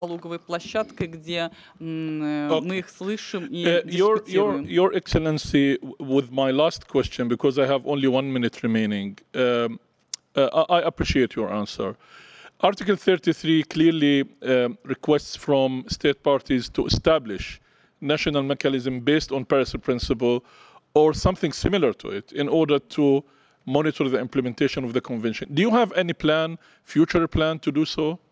луговой площадкой, где мы Okay. их слышим и Your дискутируем. Your Excellency, with my last question, because I have only 1 minute remaining, I appreciate your answer. Article 33 clearly requests from state parties to establish national mechanism based on Paris Principle or something similar to it in order to monitor the implementation of the convention. Do you have any plan, future plan to do so?